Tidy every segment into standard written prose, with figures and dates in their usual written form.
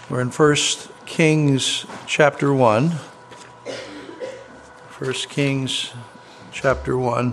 We're in 1 Kings chapter 1. 1 Kings chapter 1.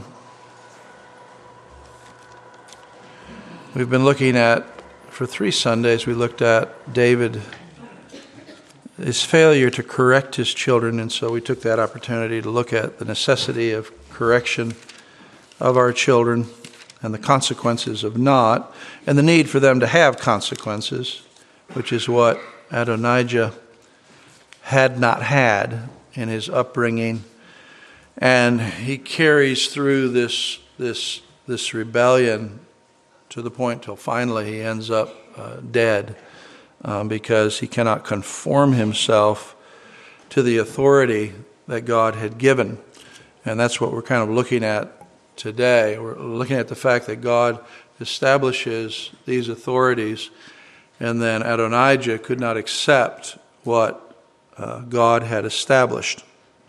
We've been looking at, for 3 Sundays, we looked at David, his failure to correct his children, and so we took that opportunity to look at the necessity of correction of our children and the consequences of not, and the need for them to have consequences, which is what Adonijah had not had in his upbringing. And he carries through this rebellion to the point till finally he ends up dead because he cannot conform himself to the authority that God had given. And that's what we're kind of looking at today. We're looking at the fact that God establishes these authorities, and then Adonijah could not accept what God had established.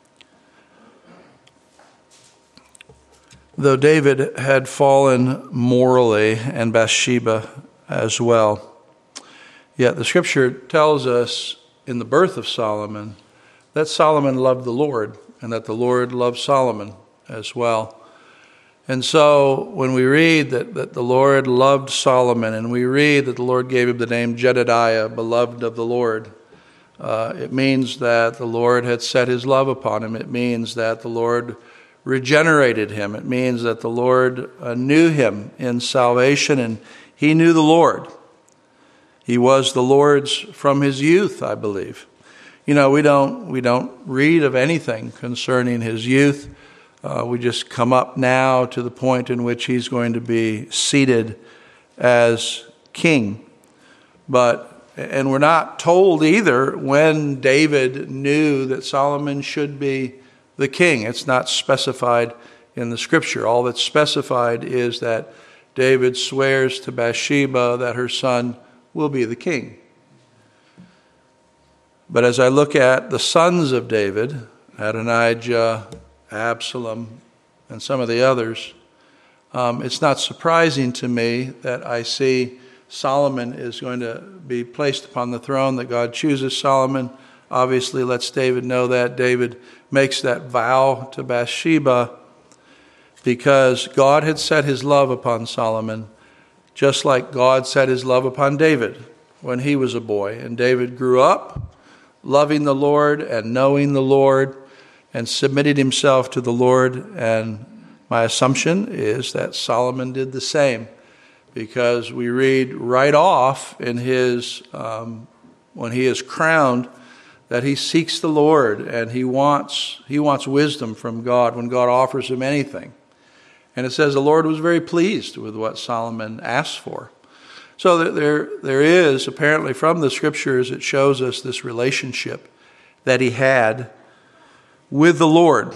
Though David had fallen morally, and Bathsheba as well, yet the scripture tells us in the birth of Solomon that Solomon loved the Lord, and that the Lord loved Solomon as well. And so when we read that the Lord loved Solomon, and we read that the Lord gave him the name Jedediah, beloved of the Lord, it means that the Lord had set his love upon him. It means that the Lord regenerated him. It means that the Lord knew him in salvation, and he knew the Lord. He was the Lord's from his youth, I believe. You know, we don't read of anything concerning his youth. We just come up now to the point in which he's going to be seated as king. And we're not told either when David knew that Solomon should be the king. It's not specified in the scripture. All that's specified is that David swears to Bathsheba that her son will be the king. But as I look at the sons of David, Adonijah, Absalom, and some of the others, it's not surprising to me that I see Solomon is going to be placed upon the throne, that God chooses Solomon. Obviously lets David know that. David makes that vow to Bathsheba because God had set his love upon Solomon, just like God set his love upon David when he was a boy. And David grew up loving the Lord and knowing the Lord, and submitted himself to the Lord. And my assumption is that Solomon did the same, because we read right off in his, when he is crowned, that he seeks the Lord and he wants wisdom from God when God offers him anything. And it says the Lord was very pleased with what Solomon asked for. So there is, apparently from the scriptures, it shows us this relationship that he had with the Lord.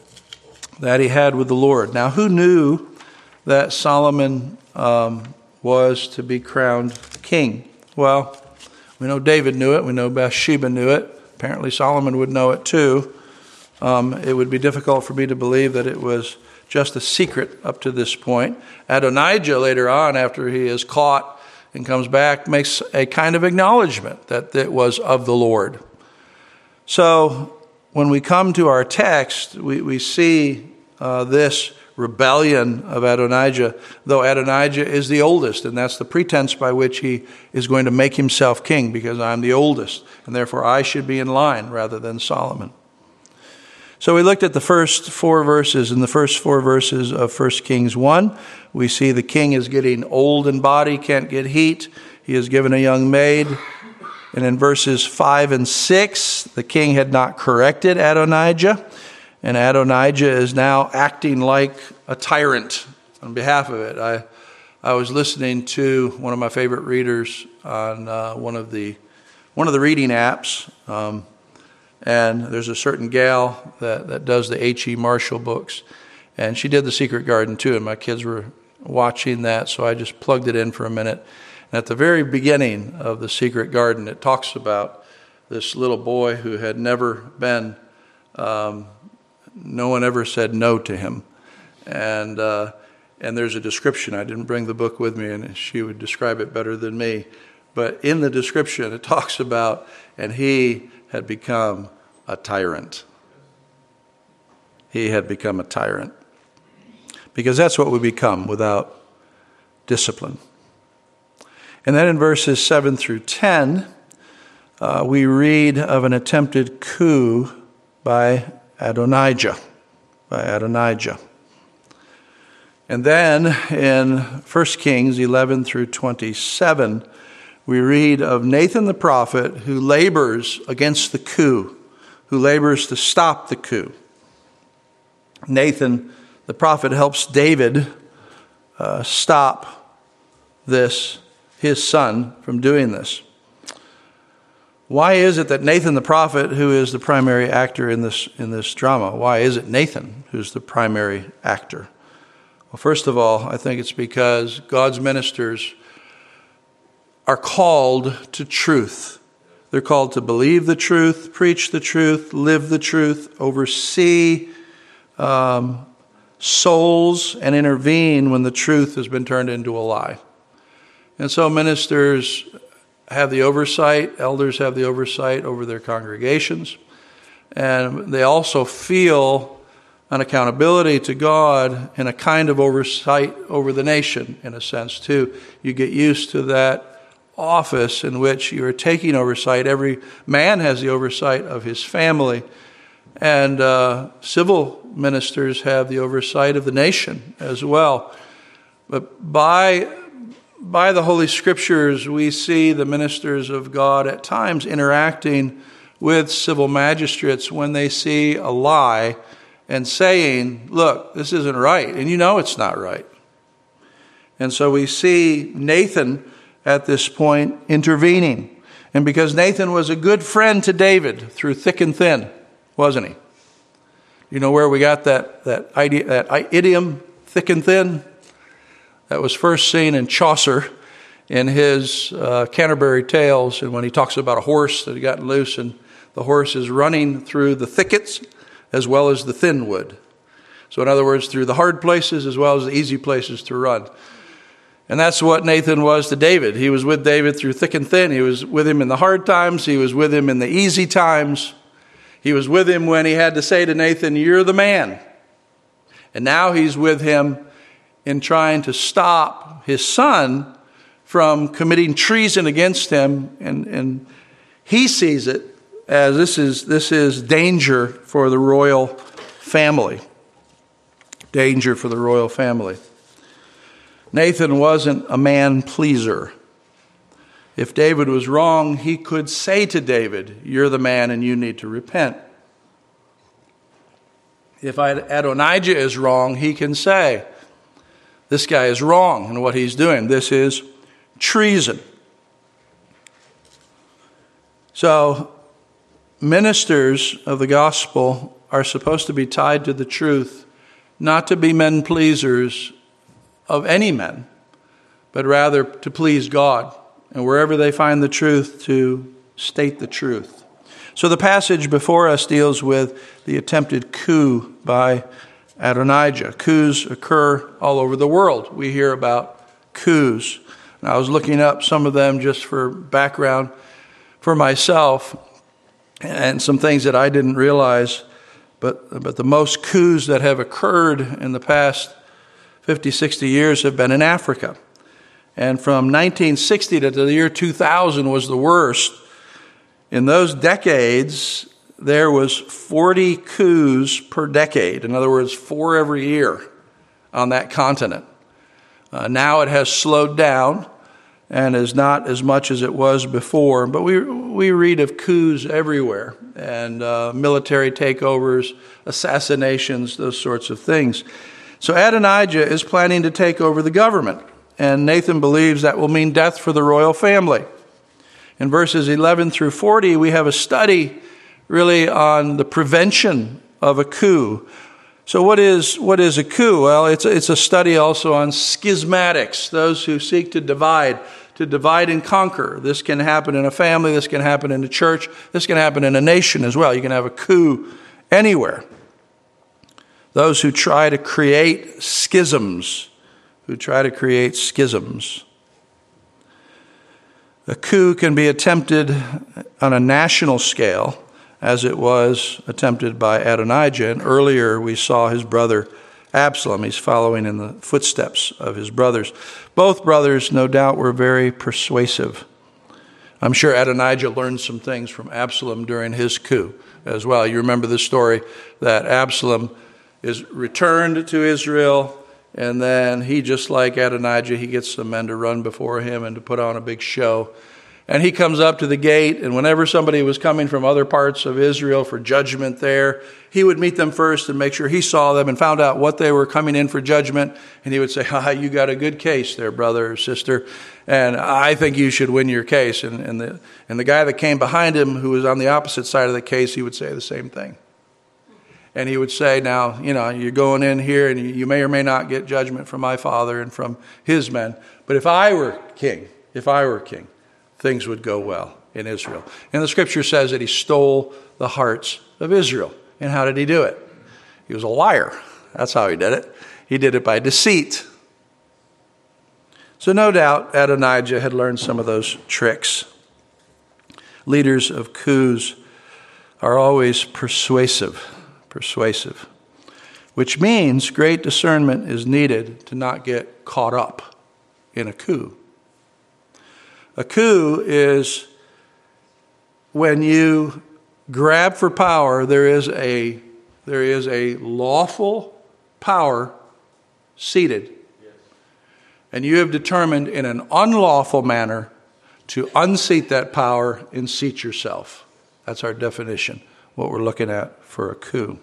Now, who knew that Solomon was to be crowned king? Well, we know David knew it. We know Bathsheba knew it. Apparently Solomon would know it too. It would be difficult for me to believe that it was just a secret up to this point. Adonijah later on, after he is caught and comes back, makes a kind of acknowledgement that it was of the Lord. So when we come to our text, we see this rebellion of Adonijah, though Adonijah is the oldest, and that's the pretense by which he is going to make himself king, because I'm the oldest, and therefore I should be in line rather than Solomon. So we looked at the first 4 verses. In the first 4 verses of 1 Kings 1, we see the king is getting old in body, can't get heat. He is given a young maid. And in verses 5 and 6, the king had not corrected Adonijah, and Adonijah is now acting like a tyrant on behalf of it. I was listening to one of my favorite readers on one of the reading apps, and there's a certain gal that does the H.E. Marshall books, and she did The Secret Garden too, and my kids were watching that, so I just plugged it in for a minute. And at the very beginning of The Secret Garden, it talks about this little boy who had never been, no one ever said no to him. And there's a description. I didn't bring the book with me, and she would describe it better than me. But in the description, it talks about, and he had become a tyrant. He had become a tyrant. Because that's what we become without discipline. And then in verses 7 through 10, we read of an attempted coup by Adonijah. And then in 1 Kings 11 through 27, we read of Nathan the prophet who labors against the coup, who labors to stop the coup. Nathan the prophet helps David stop this, his son, from doing this. Why is it that Nathan the prophet, who is the primary actor in this drama, why is it Nathan who's the primary actor? Well, first of all, I think it's because God's ministers are called to truth. They're called to believe the truth, preach the truth, live the truth, oversee souls, and intervene when the truth has been turned into a lie. And so ministers have the oversight, elders have the oversight over their congregations, and they also feel an accountability to God and a kind of oversight over the nation, in a sense, too. You get used to that office in which you are taking oversight. Every man has the oversight of his family, and civil ministers have the oversight of the nation as well. But by the Holy Scriptures, we see the ministers of God at times interacting with civil magistrates when they see a lie and saying, look, this isn't right, and you know it's not right. And so we see Nathan at this point intervening. And because Nathan was a good friend to David through thick and thin, wasn't he? You know where we got that idiom, thick and thin? That was first seen in Chaucer in his Canterbury Tales, and when he talks about a horse that had gotten loose and the horse is running through the thickets as well as the thin wood. So in other words, through the hard places as well as the easy places to run. And that's what Nathan was to David. He was with David through thick and thin. He was with him in the hard times. He was with him in the easy times. He was with him when he had to say to Nathan, you're the man. And now he's with him in trying to stop his son from committing treason against him. And he sees it as this is danger for the royal family. Danger for the royal family. Nathan wasn't a man pleaser. If David was wrong, he could say to David, you're the man and you need to repent. If Adonijah is wrong, he can say, this guy is wrong in what he's doing. This is treason. So, ministers of the gospel are supposed to be tied to the truth, not to be men pleasers of any men, but rather to please God. And wherever they find the truth, to state the truth. So the passage before us deals with the attempted coup by Adonijah. Coups occur all over the world. We hear about coups. And I was looking up some of them just for background for myself and some things that I didn't realize. But the most coups that have occurred in the past 50, 60 years have been in Africa. And from 1960 to the year 2000 was the worst. In those decades, there was 40 coups per decade. In other words, 4 every year on that continent. Now it has slowed down and is not as much as it was before. But we read of coups everywhere, and military takeovers, assassinations, those sorts of things. So Adonijah is planning to take over the government, and Nathan believes that will mean death for the royal family. In verses 11 through 40, we have a study really on the prevention of a coup. So what is a coup? Well, it's a study also on schismatics, those who seek to divide and conquer. This can happen in a family, this can happen in a church, this can happen in a nation as well. You can have a coup anywhere. Those who try to create schisms, A coup can be attempted on a national scale, as it was attempted by Adonijah. And earlier we saw his brother Absalom. He's following in the footsteps of his brothers. Both brothers, no doubt, were very persuasive. I'm sure Adonijah learned some things from Absalom during his coup as well. You remember the story that Absalom is returned to Israel, and then he, just like Adonijah, he gets some men to run before him and to put on a big show. And he comes up to the gate, and whenever somebody was coming from other parts of Israel for judgment there, he would meet them first and make sure he saw them and found out what they were coming in for judgment. And he would say, you got a good case there, brother or sister, and I think you should win your case. And the guy that came behind him, who was on the opposite side of the case, he would say the same thing. And he would say, now, you're going in here, and you may or may not get judgment from my father and from his men. But if I were king, things would go well in Israel. And the scripture says that he stole the hearts of Israel. And how did he do it? He was a liar. That's how he did it. He did it by deceit. So no doubt Adonijah had learned some of those tricks. Leaders of coups are always persuasive, which means great discernment is needed to not get caught up in a coup. A coup is when you grab for power. There is a lawful power seated. Yes. And you have determined in an unlawful manner to unseat that power and seat yourself. That's our definition, what we're looking at for a coup.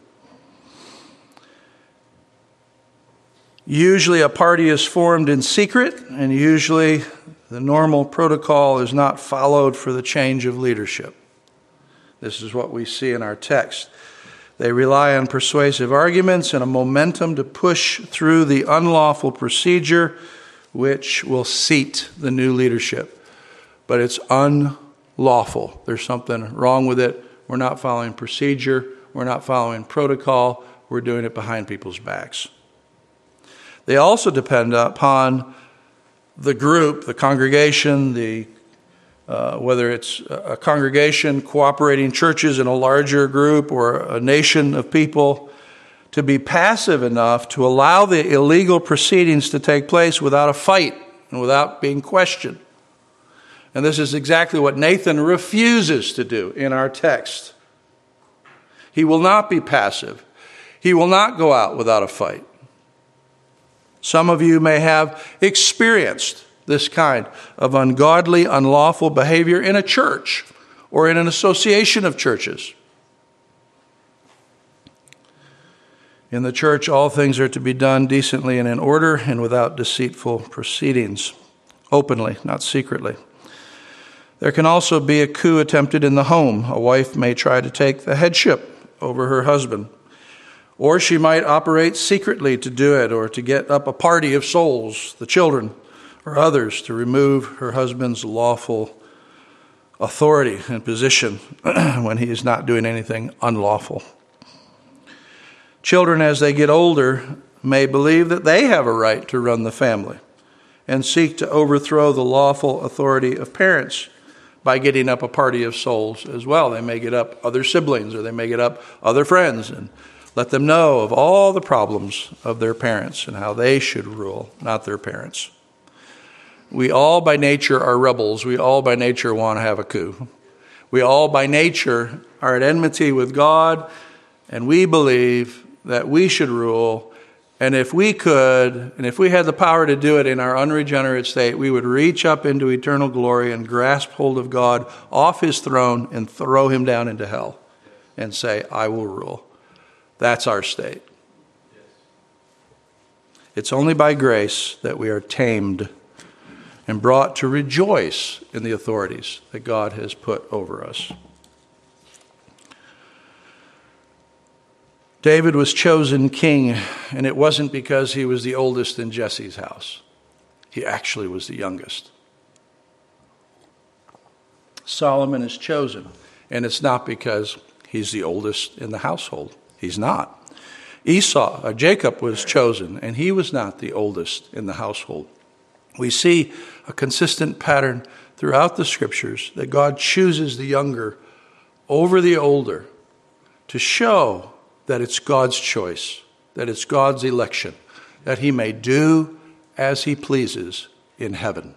Usually a party is formed in secret, and usually the normal protocol is not followed for the change of leadership. This is what we see in our text. They rely on persuasive arguments and a momentum to push through the unlawful procedure, which will seat the new leadership. But it's unlawful. There's something wrong with it. We're not following procedure. We're not following protocol. We're doing it behind people's backs. They also depend upon the group, the congregation, whether it's a congregation cooperating churches in a larger group or a nation of people, to be passive enough to allow the illegal proceedings to take place without a fight and without being questioned. And this is exactly what Nathan refuses to do in our text. He will not be passive. He will not go out without a fight. Some of you may have experienced this kind of ungodly, unlawful behavior in a church or in an association of churches. In the church, all things are to be done decently and in order and without deceitful proceedings, openly, not secretly. There can also be a coup attempted in the home. A wife may try to take the headship over her husband. Or she might operate secretly to do it, or to get up a party of souls, the children or others, to remove her husband's lawful authority and position when he is not doing anything unlawful. Children, as they get older, may believe that they have a right to run the family and seek to overthrow the lawful authority of parents by getting up a party of souls as well. They may get up other siblings, or they may get up other friends and let them know of all the problems of their parents and how they should rule, not their parents. We all by nature are rebels. We all by nature want to have a coup. We all by nature are at enmity with God, and we believe that we should rule. And if we could, and if we had the power to do it in our unregenerate state, we would reach up into eternal glory and grasp hold of God off his throne and throw him down into hell and say, I will rule. That's our state. It's only by grace that we are tamed and brought to rejoice in the authorities that God has put over us. David was chosen king, and it wasn't because he was the oldest in Jesse's house. He actually was the youngest. Solomon is chosen, and it's not because he's the oldest in the household. He's not. Jacob was chosen, and he was not the oldest in the household. We see a consistent pattern throughout the scriptures that God chooses the younger over the older to show that it's God's choice, that it's God's election, that he may do as he pleases in heaven.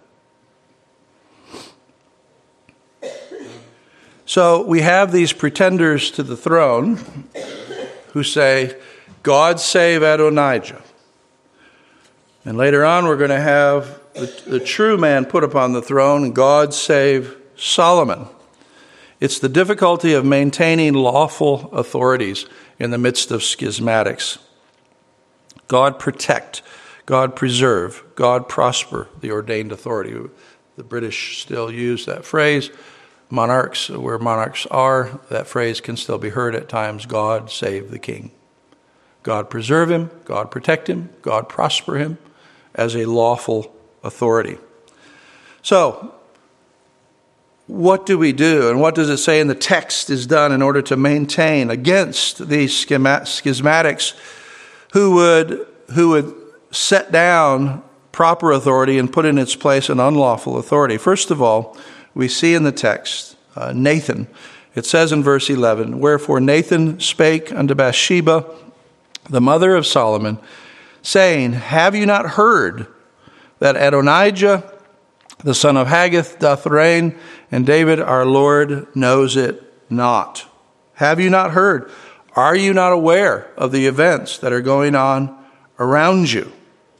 So we have these pretenders to the throne who say, God save Adonijah. And later on we're going to have the true man put upon the throne, God save Solomon. It's the difficulty of maintaining lawful authorities in the midst of schismatics. God protect, God preserve, God prosper the ordained authority. The British still use that phrase. Monarchs, where monarchs are, that phrase can still be heard at times. God save the king. God preserve him, God protect him, God prosper him as a lawful authority. So, what do we do? And what does it say in the text is done in order to maintain against these schismatics who would set down proper authority and put in its place an unlawful authority? First of all, we see in the text, Nathan, it says in verse 11, wherefore Nathan spake unto Bathsheba, the mother of Solomon, saying, have you not heard that Adonijah, the son of Haggith, doth reign, and David our Lord knows it not? Have you not heard? Are you not aware of the events that are going on around you?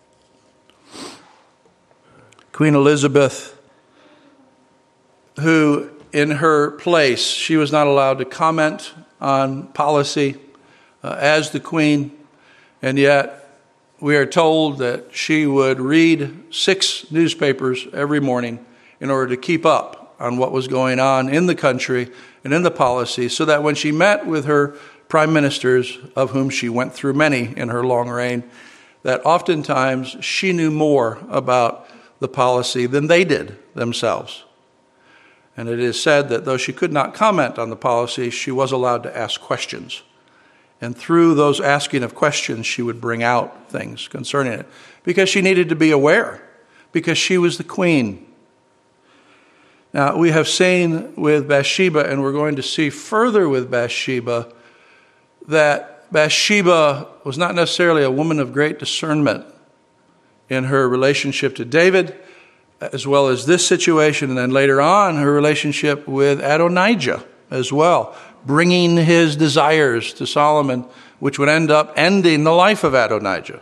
Queen Elizabeth, who in her place, she was not allowed to comment on policy as the queen, and yet we are told that she would read 6 newspapers every morning in order to keep up on what was going on in the country and in the policy, so that when she met with her prime ministers, of whom she went through many in her long reign, that oftentimes she knew more about the policy than they did themselves. And it is said that though she could not comment on the policy, she was allowed to ask questions. And through those asking of questions, she would bring out things concerning it. Because she needed to be aware. Because she was the queen. Now, we have seen with Bathsheba, and we're going to see further with Bathsheba, that Bathsheba was not necessarily a woman of great discernment in her relationship to David, as well as this situation, and then later on, her relationship with Adonijah as well, bringing his desires to Solomon, which would end up ending the life of Adonijah.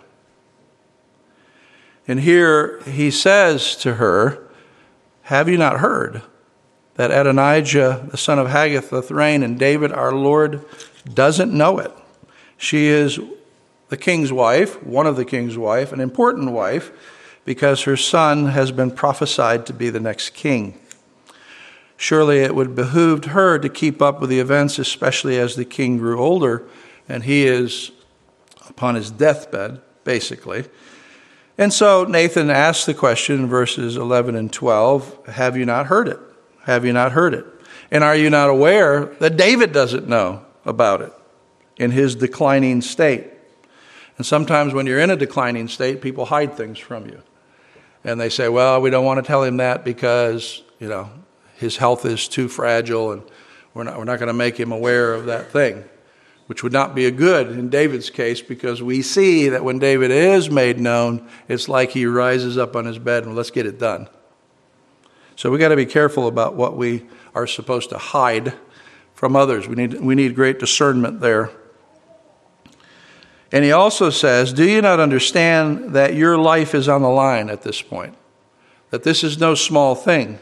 And here he says to her, have you not heard that Adonijah, the son of Haggith, doth reign, and David our Lord doesn't know it? She is the king's wife, one of the king's wife, an important wife, because her son has been prophesied to be the next king. Surely it would behoove her to keep up with the events, especially as the king grew older, and he is upon his deathbed, basically. And so Nathan asks the question in verses 11 and 12, have you not heard it? Have you not heard it? And are you not aware that David doesn't know about it in his declining state? And sometimes when you're in a declining state, people hide things from you. And they say, well, we don't want to tell him that because, his health is too fragile, and we're not going to make him aware of that thing, which would not be a good in David's case, because we see that when David is made known, it's like he rises up on his bed and let's get it done. So we got to be careful about what we are supposed to hide from others. We need great discernment there. And he also says, do you not understand that your life is on the line at this point? That this is no small thing.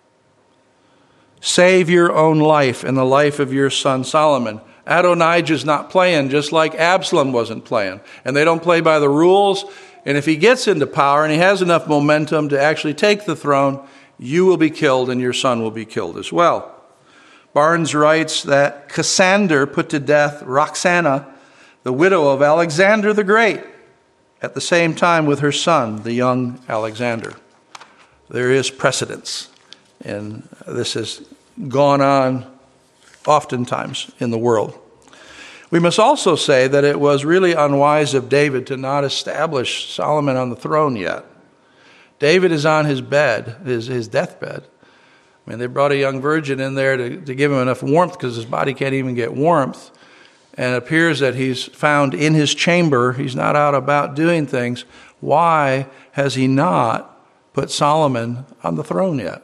Save your own life and the life of your son Solomon. Adonijah's not playing, just like Absalom wasn't playing. And they don't play by the rules. And if he gets into power and he has enough momentum to actually take the throne, you will be killed and your son will be killed as well. Barnes writes that Cassander put to death Roxana, the widow of Alexander the Great, at the same time with her son, the young Alexander. There is precedence, and this has gone on oftentimes in the world. We must also say that it was really unwise of David to not establish Solomon on the throne yet. David is on his bed, his deathbed, I mean, they brought a young virgin in there to give him enough warmth because his body can't even get warmth. And it appears that he's found in his chamber. He's not out about doing things. Why has he not put Solomon on the throne yet?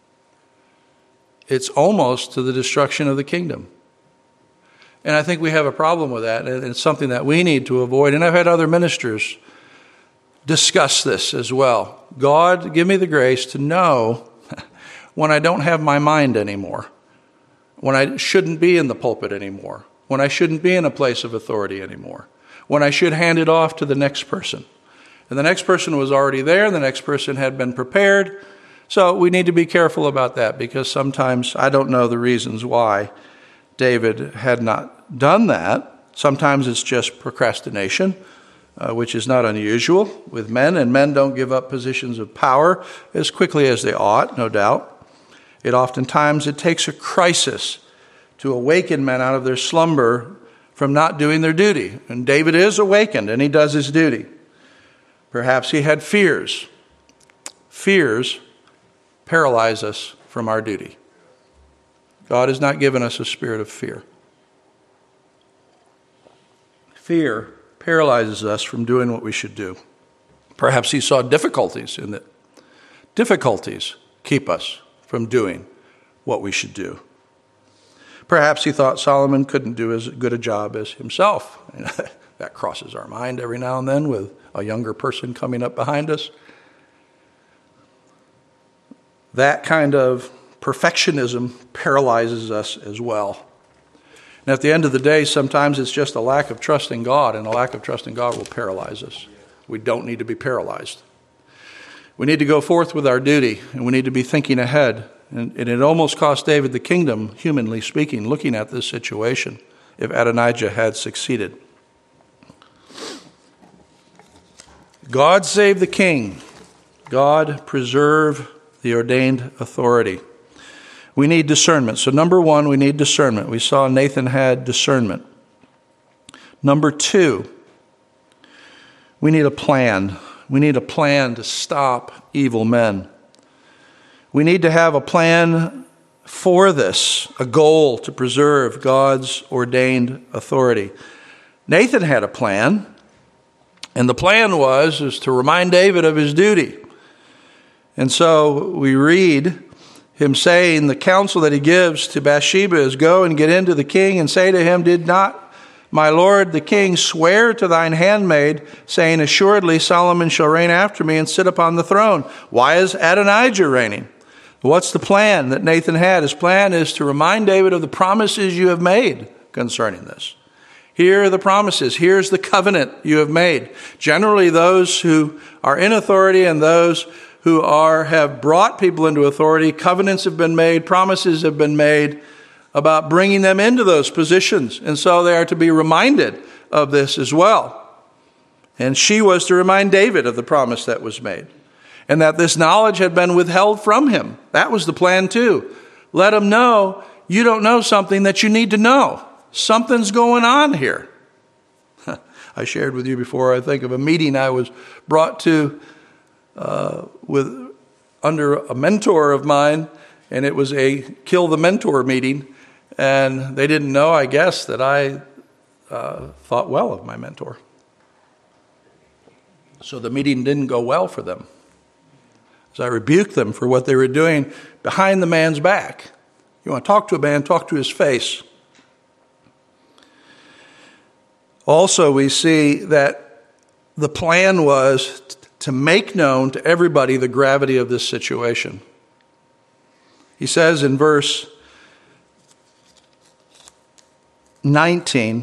It's almost to the destruction of the kingdom. And I think we have a problem with that. And it's something that we need to avoid. And I've had other ministers discuss this as well. God, give me the grace to know when I don't have my mind anymore, when I shouldn't be in the pulpit anymore, when I shouldn't be in a place of authority anymore, when I should hand it off to the next person. And the next person was already there, and the next person had been prepared. So we need to be careful about that, because sometimes I don't know the reasons why David had not done that. Sometimes it's just procrastination, which is not unusual with men, and men don't give up positions of power as quickly as they ought, no doubt. Oftentimes it takes a crisis to awaken men out of their slumber from not doing their duty. And David is awakened, and he does his duty. Perhaps he had fears. Fears paralyze us from our duty. God has not given us a spirit of fear. Fear paralyzes us from doing what we should do. Perhaps he saw difficulties in it. Difficulties keep us from doing what we should do. Perhaps he thought Solomon couldn't do as good a job as himself. That crosses our mind every now and then with a younger person coming up behind us. That kind of perfectionism paralyzes us as well. And at the end of the day, sometimes it's just a lack of trust in God, and a lack of trust in God will paralyze us. We don't need to be paralyzed. We need to go forth with our duty, and we need to be thinking ahead. And it almost cost David the kingdom, humanly speaking, looking at this situation, if Adonijah had succeeded. God save the king. God preserve the ordained authority. We need discernment. So number one, we need discernment. We saw Nathan had discernment. Number two, we need a plan. We need a plan to stop evil men. We need to have a plan for this, a goal to preserve God's ordained authority. Nathan had a plan, and the plan was to remind David of his duty. And so we read him saying the counsel that he gives to Bathsheba is, go and get into the king and say to him, did not my lord the king swear to thine handmaid, saying, assuredly Solomon shall reign after me and sit upon the throne? Why is Adonijah reigning? What's the plan that Nathan had? His plan is to remind David of the promises you have made concerning this. Here are the promises. Here's the covenant you have made. Generally, those who are in authority and those who have brought people into authority, covenants have been made, promises have been made about bringing them into those positions. And so they are to be reminded of this as well. And she was to remind David of the promise that was made, and that this knowledge had been withheld from him. That was the plan too. Let him know you don't know something that you need to know. Something's going on here. I shared with you before, I think, of a meeting I was brought to under a mentor of mine, and it was a kill the mentor meeting, and they didn't know, I guess, that I thought well of my mentor. So the meeting didn't go well for them. So I rebuked them for what they were doing behind the man's back. You want to talk to a man, talk to his face. Also, we see that the plan was to make known to everybody the gravity of this situation. He says in verse 19,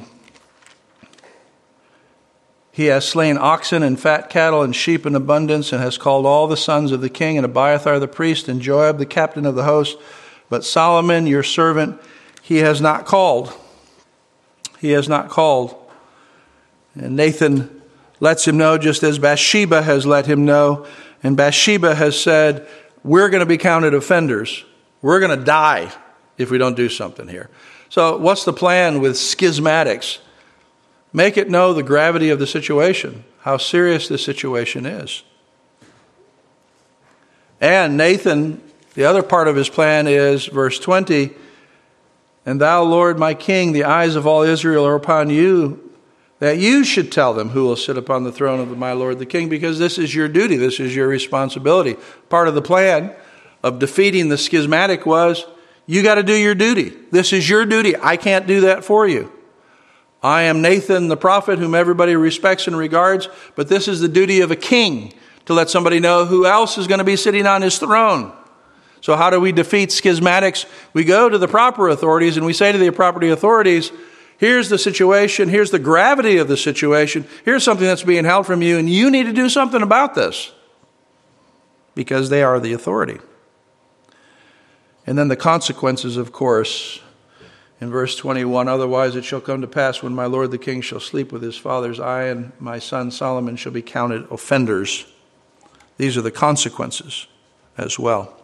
he has slain oxen and fat cattle and sheep in abundance, and has called all the sons of the king, and Abiathar the priest, and Joab the captain of the host. But Solomon, your servant, he has not called. He has not called. And Nathan lets him know, just as Bathsheba has let him know. And Bathsheba has said, we're going to be counted offenders. We're going to die if we don't do something here. So what's the plan with schismatics? Make it know the gravity of the situation, how serious the situation is. And Nathan The other part of his plan is verse 20, and thou, Lord, my king, the eyes of all Israel are upon you, that you should tell them who will sit upon the throne of my Lord the king, because this is your duty, this is your responsibility. Part of the plan of defeating the schismatic was, you got to do your duty. This is your duty. I can't do that for you. I am Nathan the prophet, whom everybody respects and regards, but this is the duty of a king, to let somebody know who else is going to be sitting on his throne. So how do we defeat schismatics? We go to the proper authorities and we say to the proper authorities, here's the situation, here's the gravity of the situation, here's something that's being held from you, and you need to do something about this, because they are the authority. And then the consequences, of course, in verse 21, otherwise it shall come to pass when my Lord the king shall sleep with his fathers, I and my son Solomon shall be counted offenders. These are the consequences as well.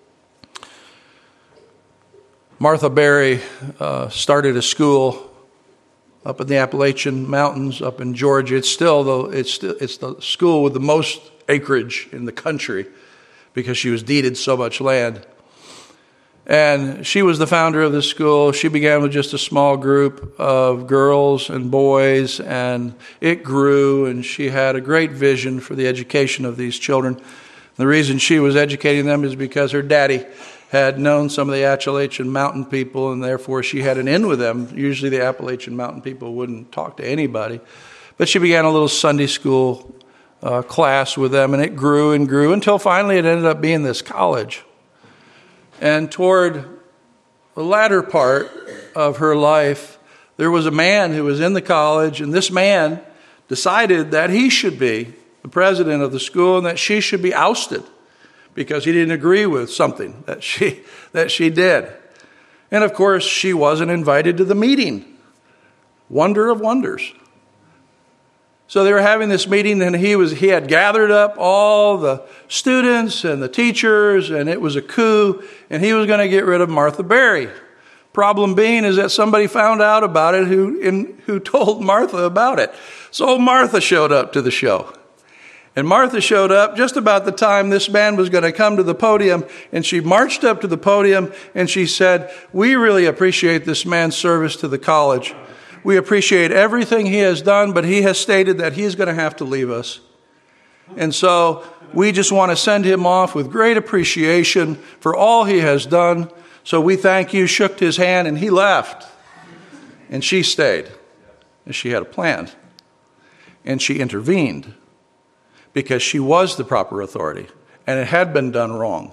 Martha Berry started a school up in the Appalachian Mountains, up in Georgia. It's the school with the most acreage in the country, because she was deeded so much land. And she was the founder of this school. She began with just a small group of girls and boys, and it grew, and she had a great vision for the education of these children. The reason she was educating them is because her daddy had known some of the Appalachian Mountain people, and therefore she had an in with them. Usually the Appalachian Mountain people wouldn't talk to anybody. But she began a little Sunday school class with them, and it grew and grew until finally it ended up being this college. And toward the latter part of her life, there was a man who was in the college, and this man decided that he should be the president of the school and that she should be ousted because he didn't agree with something that she did. And of course, she wasn't invited to the meeting. Wonder of wonders. So they were having this meeting, and he had gathered up all the students and the teachers, and it was a coup, and he was going to get rid of Martha Berry. Problem being is that somebody found out about it who told Martha about it. So Martha showed up to the show. And Martha showed up just about the time this man was going to come to the podium, and she marched up to the podium and she said, "We really appreciate this man's service to the college. We appreciate everything he has done, but he has stated that he's going to have to leave us. And so we just want to send him off with great appreciation for all he has done. So we thank you," shook his hand, and he left. And she stayed. And she had a plan. And she intervened because she was the proper authority, and it had been done wrong.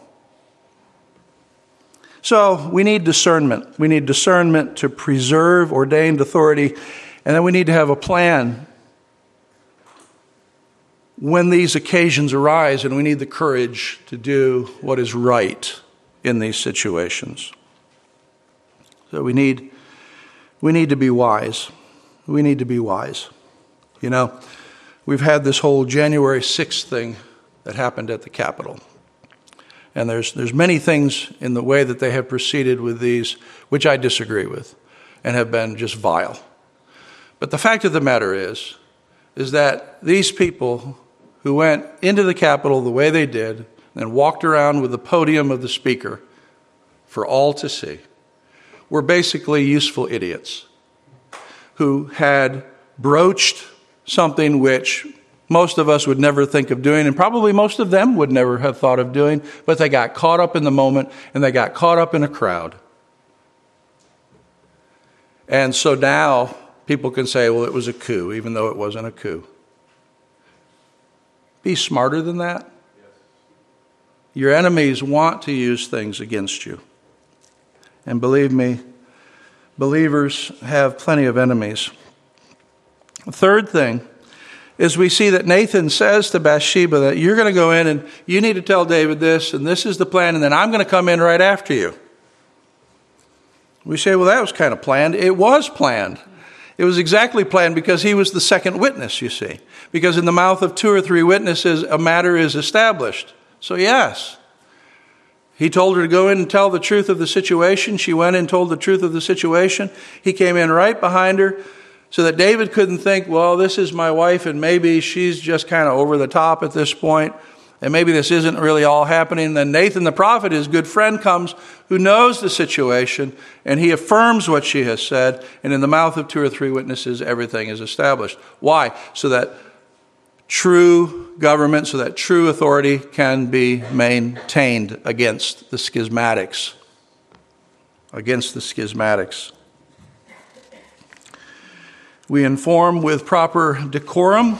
So we need discernment. We need discernment to preserve ordained authority, and then we need to have a plan when these occasions arise, and we need the courage to do what is right in these situations. So we need to be wise. We need to be wise. You know, we've had this whole January 6th thing that happened at the Capitol. And there's many things in the way that they have proceeded with these which I disagree with and have been just vile. But the fact of the matter is that these people who went into the Capitol the way they did and walked around with the podium of the speaker for all to see were basically useful idiots who had broached something which most of us would never think of doing, and probably most of them would never have thought of doing, but they got caught up in the moment, and they got caught up in a crowd. And so now people can say, well, it was a coup, even though it wasn't a coup. Be smarter than that. Your enemies want to use things against you. And believe me, believers have plenty of enemies. The third thing is we see that Nathan says to Bathsheba that you're going to go in and you need to tell David this, and this is the plan, and then I'm going to come in right after you. We say, well, that was kind of planned. It was planned. It was exactly planned because he was the second witness, you see. Because in the mouth of two or three witnesses, a matter is established. So yes, he told her to go in and tell the truth of the situation. She went and told the truth of the situation. He came in right behind her, so that David couldn't think, well, this is my wife and maybe she's just kind of over the top at this point. and maybe this isn't really all happening. Then Nathan the prophet, his good friend, comes who knows the situation, and he affirms what she has said, and in the mouth of 2 or 3 witnesses, everything is established. Why? So that true government, so that true authority can be maintained against the schismatics. Against the schismatics. We inform with proper decorum.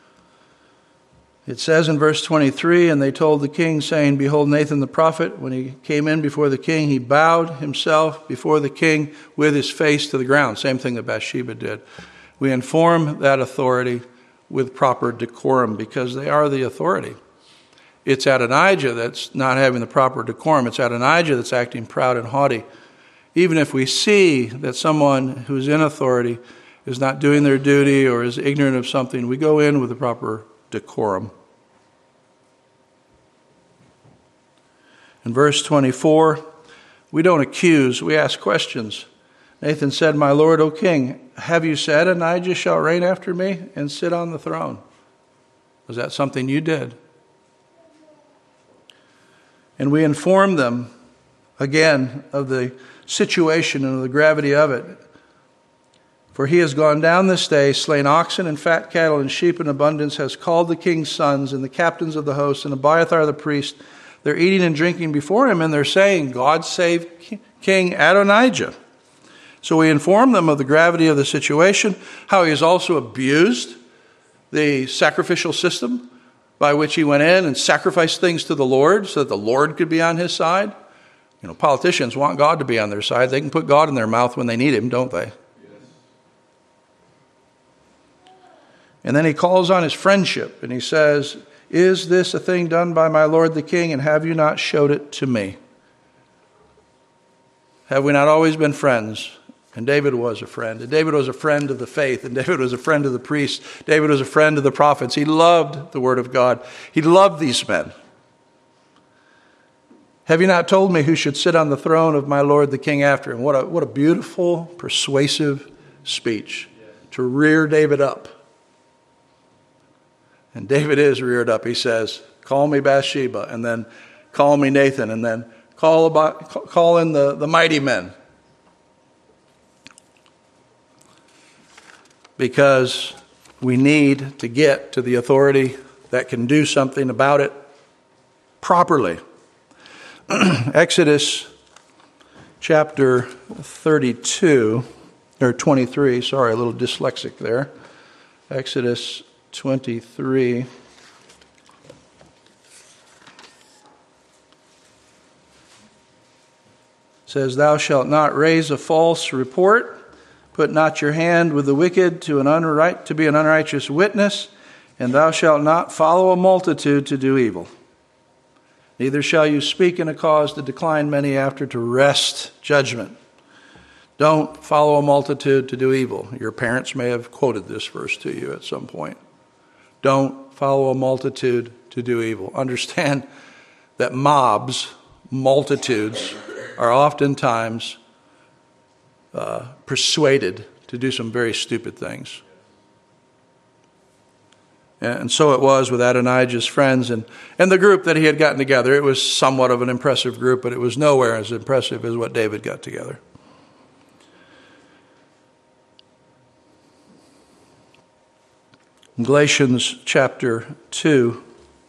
It says in verse 23, and they told the king, saying, behold, Nathan the prophet, when he came in before the king, he bowed himself before the king with his face to the ground. Same thing that Bathsheba did. We inform that authority with proper decorum because they are the authority. It's Adonijah that's not having the proper decorum. It's Adonijah that's acting proud and haughty. Even if we see that someone who's in authority is not doing their duty or is ignorant of something, we go in with the proper decorum. In verse 24, we don't accuse, we ask questions. Nathan said, my lord, O king, have you said Adonijah shall reign after me and sit on the throne? Was that something you did? And we inform them again of the situation and of the gravity of it. For he has gone down this day, slain oxen and fat cattle and sheep in abundance, has called the king's sons and the captains of the host and Abiathar the priest. They're eating and drinking before him, and they're saying, God save King Adonijah. So we inform them of the gravity of the situation, how he has also abused the sacrificial system by which he went in and sacrificed things to the Lord so that the Lord could be on his side. You know, politicians want God to be on their side. They can put God in their mouth when they need him, don't they? And then he calls on his friendship, and he says, is this a thing done by my lord the king, and have you not showed it to me? Have we not always been friends? And David was a friend. And David was a friend of the faith. And David was a friend of the priests. David was a friend of the prophets. He loved the word of God. He loved these men. Have you not told me who should sit on the throne of my lord the king after him? What a beautiful, persuasive speech to rear David up. And David is reared up. He says, call me Bathsheba, and then call me Nathan, and then call in the mighty men. Because we need to get to the authority that can do something about it properly. Exodus chapter 32, or 23, sorry, a little dyslexic there. Exodus 23. Says, thou shalt not raise a false report. Put not your hand with the wicked to be an unrighteous witness, and thou shalt not follow a multitude to do evil. Neither shall you speak in a cause to decline many after to wrest judgment. Don't follow a multitude to do evil. Your parents may have quoted this verse to you at some point. Don't follow a multitude to do evil. Understand that multitudes, are oftentimes persuaded to do some very stupid things. And so it was with Adonijah's friends and the group that he had gotten together. It was somewhat of an impressive group, but it was nowhere as impressive as what David got together. In Galatians chapter 2,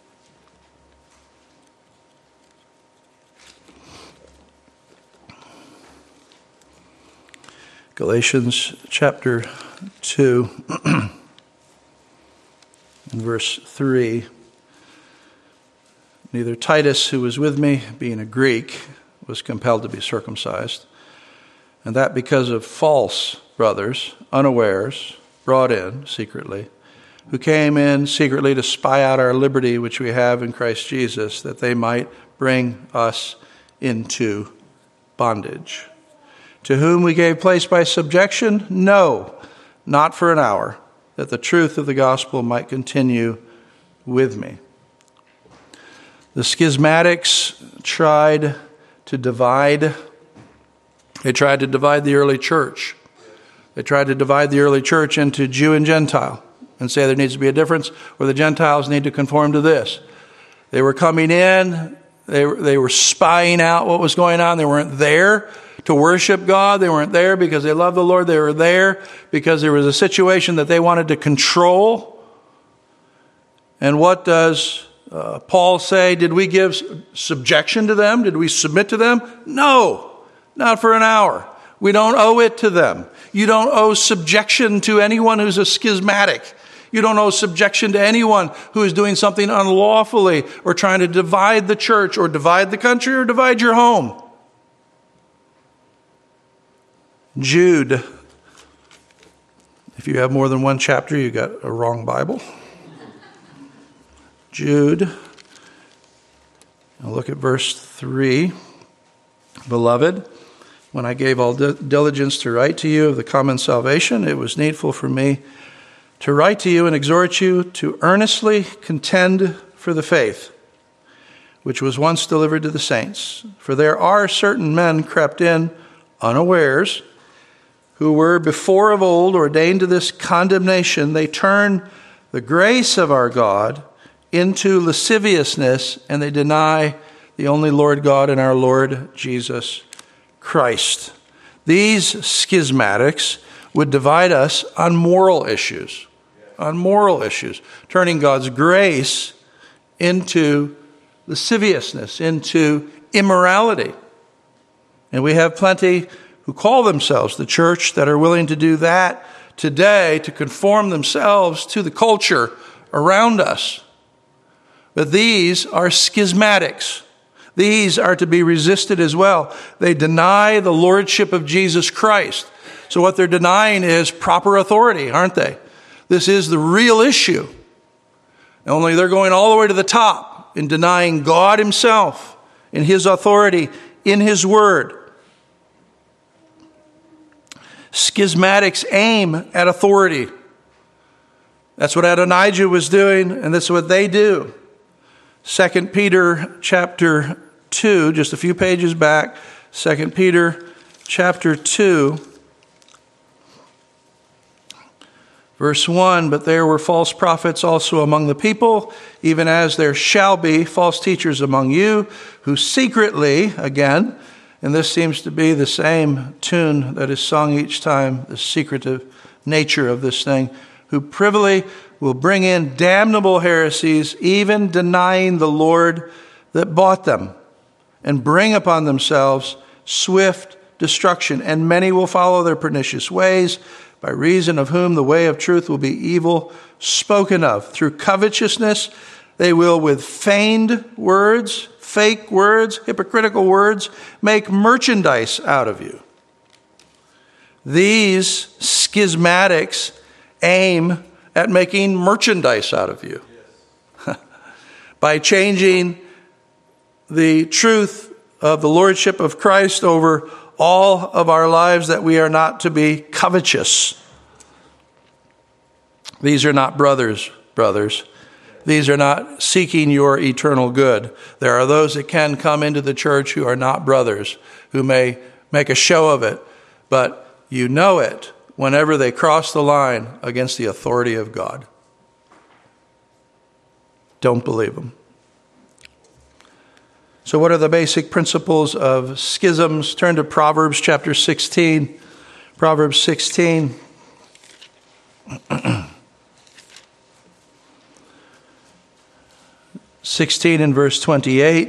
Galatians chapter 2, and verse 3. Neither Titus, who was with me, being a Greek, was compelled to be circumcised, and that because of false brothers, unawares, brought in secretly, who came in secretly to spy out our liberty which we have in Christ Jesus, that they might bring us into bondage. To whom we gave place by subjection? No, not for an hour, that the truth of the gospel might continue with me. The schismatics tried to divide. They tried to divide the early church. They tried to divide the early church into Jew and Gentile and say there needs to be a difference, or the Gentiles need to conform to this. They were coming in. They were spying out what was going on. They weren't there to worship God. They weren't there because they loved the Lord. They were there because there was a situation that they wanted to control. And what does Paul say? Did we give subjection to them? Did we submit to them? No, not for an hour. We don't owe it to them. You don't owe subjection to anyone who's a schismatic. You don't owe subjection to anyone who is doing something unlawfully or trying to divide the church or divide the country or divide your home. Jude. If you have more than one chapter, you got a wrong Bible. Jude. Now look at verse 3. Beloved, when I gave all diligence to write to you of the common salvation, it was needful for me to write to you and exhort you to earnestly contend for the faith, which was once delivered to the saints. For there are certain men crept in unawares, who were before of old ordained to this condemnation. They turn the grace of our God into lasciviousness, and they deny the only Lord God and our Lord Jesus Christ. These schismatics would divide us on moral issues, turning God's grace into lasciviousness, into immorality. And we have plenty who call themselves the church that are willing to do that today to conform themselves to the culture around us. But these are schismatics. These are to be resisted as well. They deny the lordship of Jesus Christ. So what they're denying is proper authority, aren't they? This is the real issue. Only they're going all the way to the top in denying God himself and his authority in his word. Schismatics aim at authority. That's what Adonijah was doing, and that's what they do. 2 Peter chapter 2, just a few pages back, 2 Peter chapter 2, verse 1, but there were false prophets also among the people, even as there shall be false teachers among you, who secretly, again, and this seems to be the same tune that is sung each time, the secretive nature of this thing, who privily will bring in damnable heresies, even denying the Lord that bought them, and bring upon themselves swift destruction. And many will follow their pernicious ways, by reason of whom the way of truth will be evil spoken of. Through covetousness, they will with feigned words, fake words, hypocritical words, make merchandise out of you. These schismatics aim at making merchandise out of you. Yes. By changing the truth of the lordship of Christ over all of our lives, that we are not to be covetous. These are not brothers. These are not seeking your eternal good. There are those that can come into the church who are not brothers, who may make a show of it, but you know it whenever they cross the line against the authority of God. Don't believe them. So what are the basic principles of schisms? Turn to Proverbs chapter 16. Proverbs 16. In verse 28.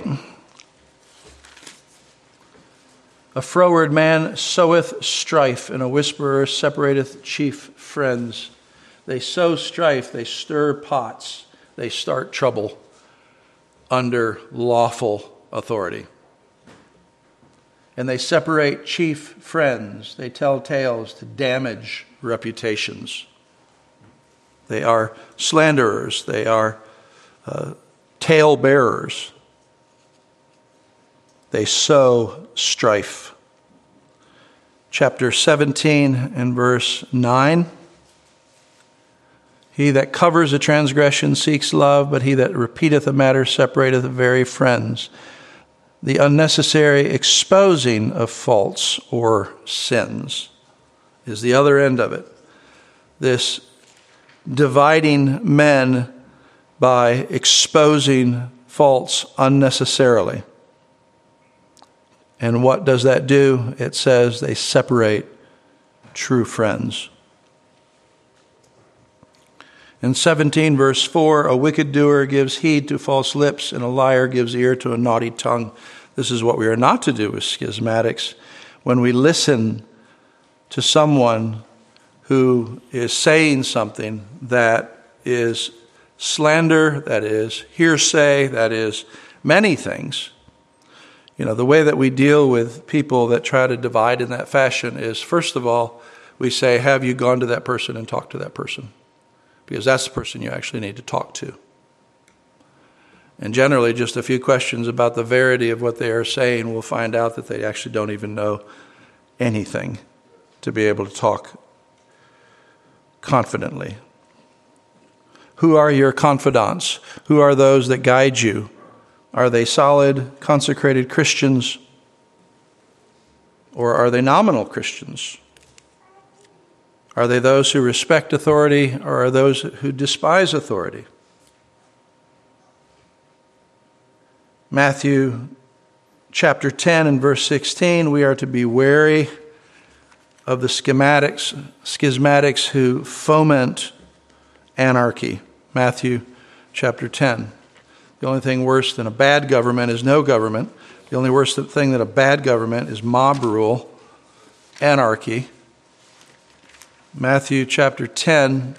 A froward man soweth strife, and a whisperer separateth chief friends. They sow strife, they stir pots, they start trouble under lawful authority. And they separate chief friends. They tell tales to damage reputations. They are slanderers. They are tale bearers. They sow strife. Chapter 17 and verse 9. He that covers a transgression seeks love, but he that repeateth a matter separateth very friends. The unnecessary exposing of faults or sins is the other end of it. This dividing men by exposing faults unnecessarily. And what does that do? It says they separate true friends. In 17 verse 4, a wicked doer gives heed to false lips, and a liar gives ear to a naughty tongue. This is what we are not to do with schismatics. When we listen to someone who is saying something that is slander, that is hearsay, that is many things, the way that we deal with people that try to divide in that fashion is, first of all, we say, have you gone to that person and talked to that person? Because that's the person you actually need to talk to. And generally, just a few questions about the verity of what they are saying will find out that they actually don't even know anything to be able to talk confidently. Who are your confidants? Who are those that guide you? Are they solid, consecrated Christians? Or are they nominal Christians? Are they those who respect authority, or are those who despise authority? Matthew chapter 10 and verse 16, we are to be wary of the schismatics who foment anarchy. Matthew chapter 10. The only thing worse than a bad government is no government. The only worse thing than a bad government is mob rule, anarchy. Matthew chapter 10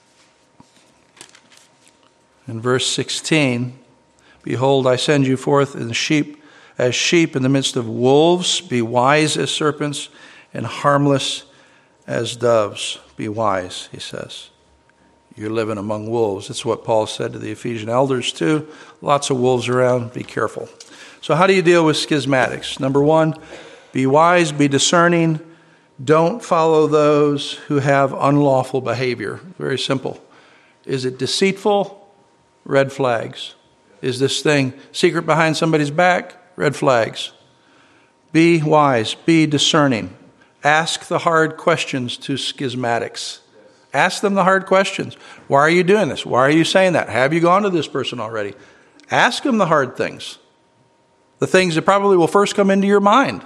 and verse 16. Behold, I send you forth as sheep in the midst of wolves. Be wise as serpents and harmless as doves. Be wise, he says. You're living among wolves. That's what Paul said to the Ephesian elders too. Lots of wolves around. Be careful. So how do you deal with schismatics? Number one, be wise, be discerning. Don't follow those who have unlawful behavior. Very simple. Is it deceitful? Red flags. Is this thing secret behind somebody's back? Red flags. Be wise. Be discerning. Ask the hard questions to schismatics. Ask them the hard questions. Why are you doing this? Why are you saying that? Have you gone to this person already? Ask them the hard things. The things that probably will first come into your mind.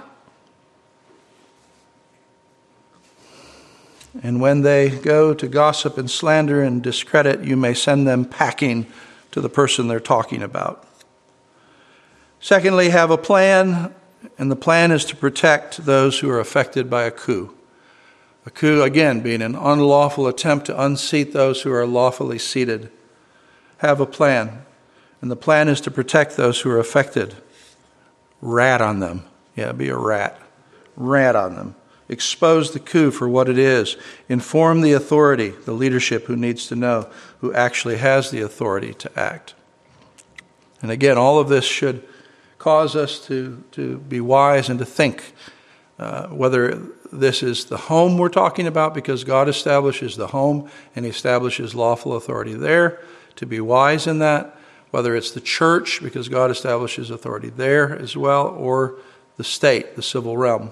And when they go to gossip and slander and discredit, you may send them packing to the person they're talking about. Secondly, have a plan, and the plan is to protect those who are affected by a coup. A coup, again, being an unlawful attempt to unseat those who are lawfully seated. Have a plan, and the plan is to protect those who are affected. Rat on them. Yeah, be a rat. Rat on them. Expose the coup for what it is. Inform the authority, the leadership who needs to know, who actually has the authority to act. And again, all of this should cause us to be wise and to think whether this is the home we're talking about, because God establishes the home and he establishes lawful authority there, to be wise in that, whether it's the church, because God establishes authority there as well, or the state, the civil realm.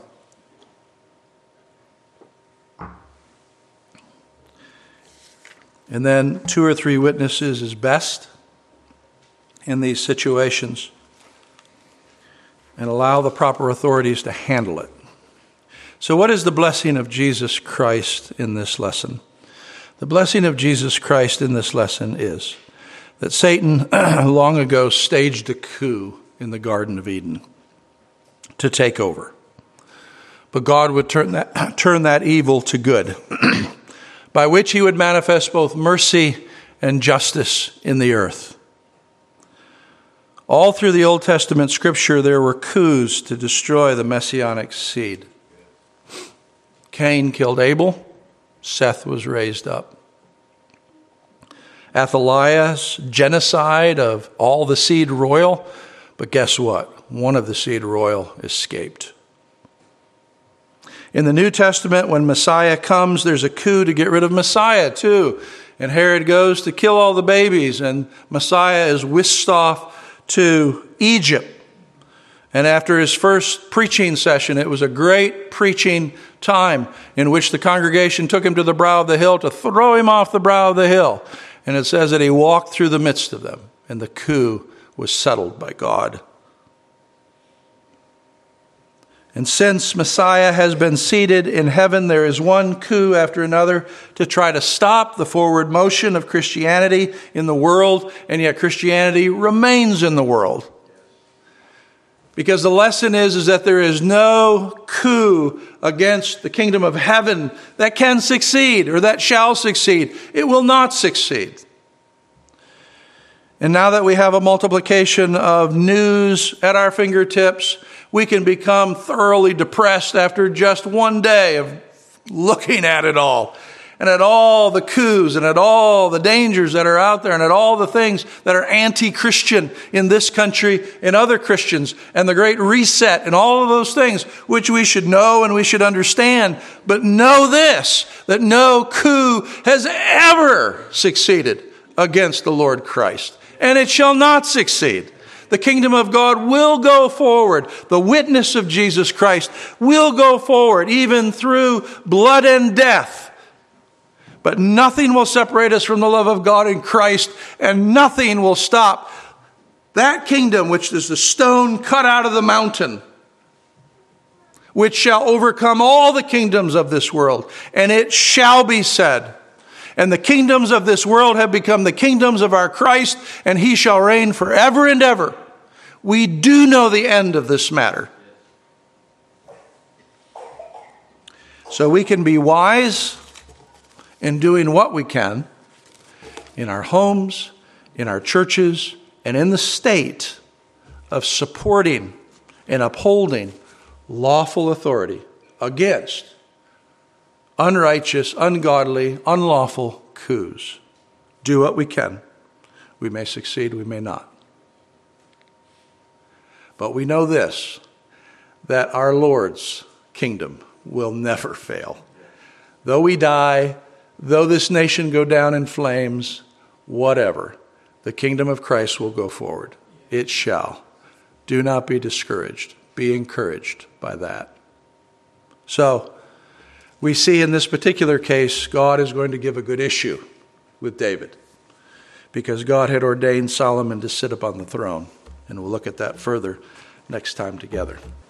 And then 2 or 3 witnesses is best in these situations, and allow the proper authorities to handle it. So what is the blessing of Jesus Christ in this lesson? The blessing of Jesus Christ in this lesson is that Satan long ago staged a coup in the Garden of Eden to take over. But God would turn that evil to good, by which he would manifest both mercy and justice in the earth. All through the Old Testament scripture, there were coups to destroy the messianic seed. Cain killed Abel. Seth was raised up. Athaliah's genocide of all the seed royal. But guess what? One of the seed royal escaped. In the New Testament, when Messiah comes, there's a coup to get rid of Messiah too. And Herod goes to kill all the babies, and Messiah is whisked off to Egypt. And after his first preaching session, it was a great preaching time in which the congregation took him to the brow of the hill to throw him off the brow of the hill. And it says that he walked through the midst of them, and the coup was settled by God. And since Messiah has been seated in heaven, there is one coup after another to try to stop the forward motion of Christianity in the world, and yet Christianity remains in the world. Because the lesson is that there is no coup against the kingdom of heaven that can succeed or that shall succeed. It will not succeed. And now that we have a multiplication of news at our fingertips, we can become thoroughly depressed after just one day of looking at it all, and at all the coups, and at all the dangers that are out there, and at all the things that are anti-Christian in this country and other Christians, and the Great Reset, and all of those things, which we should know and we should understand. But know this, that no coup has ever succeeded against the Lord Christ, and it shall not succeed. The kingdom of God will go forward. The witness of Jesus Christ will go forward, even through blood and death. But nothing will separate us from the love of God in Christ, and nothing will stop that kingdom, which is the stone cut out of the mountain, which shall overcome all the kingdoms of this world. And it shall be said, and the kingdoms of this world have become the kingdoms of our Christ, and he shall reign forever and ever. We do know the end of this matter. So we can be wise in doing what we can in our homes, in our churches, and in the state of supporting and upholding lawful authority against unrighteous, ungodly, unlawful coups. Do what we can. We may succeed, we may not. But we know this, that our Lord's kingdom will never fail. Though we die, though this nation go down in flames, whatever, the kingdom of Christ will go forward. It shall. Do not be discouraged. Be encouraged by that. So, we see in this particular case, God is going to give a good issue with David, because God had ordained Solomon to sit upon the throne. And we'll look at that further next time together.